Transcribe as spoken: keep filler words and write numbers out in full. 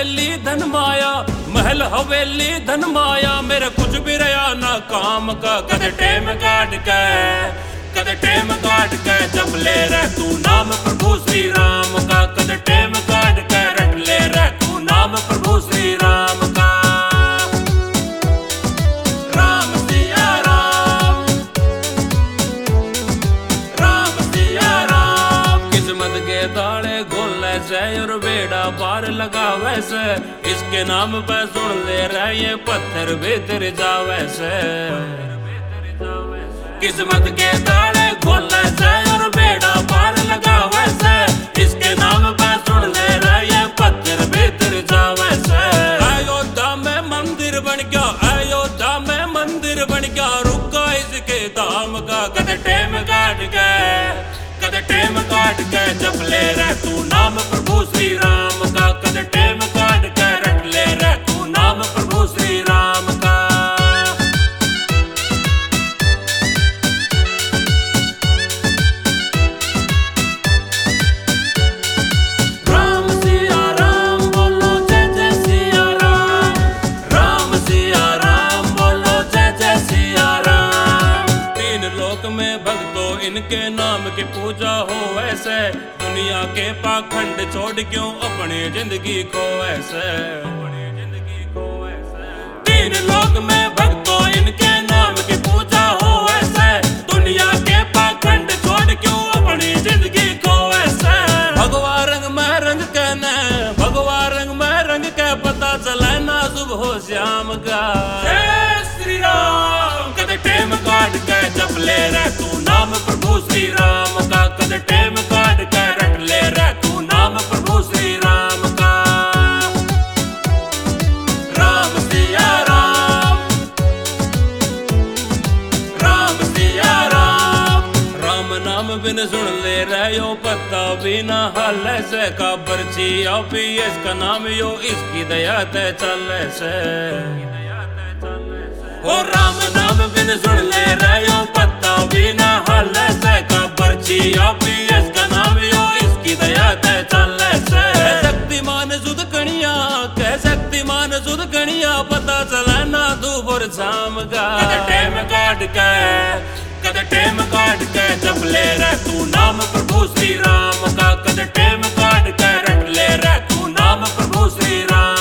हवेली धन माया, महल हवेली धन माया, मेरे कुछ भी रहा ना काम का। कदे टेम काट के, कदे टेम काट के जप ले रह तू नाम प्रभु श्री राम का। कदे टेम काट के रट ले रह तू नाम प्रभु श्री राम का। राम सिया राम, राम सिया राम। किस्मत के दाड़े गोले से और बेड़ा पार लगावे से, इसके नाम पे सुन ले रहे ये पत्थर भीतर जावे से। किस्मत के दाड़े गोले से और बेड़ा पार लगावे से, इसके नाम पे सुन ले रहे ये पत्थर भीतर जावे से। अयोध्या में मंदिर बन गया, अयोध्या में मंदिर बन गया, रुका इसके दाम का। कदे टेम काट के, कदे टेम काट के जप ले रह तू नाम प्रभु श्री राम का। कदे टेम काट के रट ले रह तू नाम प्रभु श्री राम का। राम सिया राम बोलो जय जय सिया राम, राम सिया राम बोलो जय जय सिया राम। तीन लोक में भक्तों इनके नाम की पूजा हो ऐसे, दुनिया के पाखंड छोड़ क्यों अपनी जिंदगी को ऐसे। तीन लोक में भक्तों इनके नाम की पूजा हो ऐसे, दुनिया के पाखंड छोड़ क्यों अपनी जिंदगी को ऐसे। भगवा रंग में रंग कहने, भगवा रंग में रंग के पता चले ना शुभ हो श्याम का। जय श्री राम। कदे टेम काट के जप ले रह तू नाम प्रभु श्री राम का। कदे टेम काट के रट ले रह तू नाम प्रभु श्री राम का। राम सिया राम, राम सिया राम। राम नाम बिन सुन ले रहो पत्ता बिना हल से, का बर्ची आओ भी इसका नाम यो इसकी दया ते चल से। ओ राम नाम बिन सुन ले रहो पत्ता बिना हल से, का बर्ची आओ भी इसका नाम यो इसकी दया ते चल से। शक्तिमान सुध कणिया, कह शक्तिमान सुध कणिया, पता चला ना दूर शाम का। कदे टेम काट के, कदे टेम काट के जप ले रह तू नाम प्रभु श्री राम का। कदे टेम काट के रट ले रह तू नाम प्रभु श्री राम।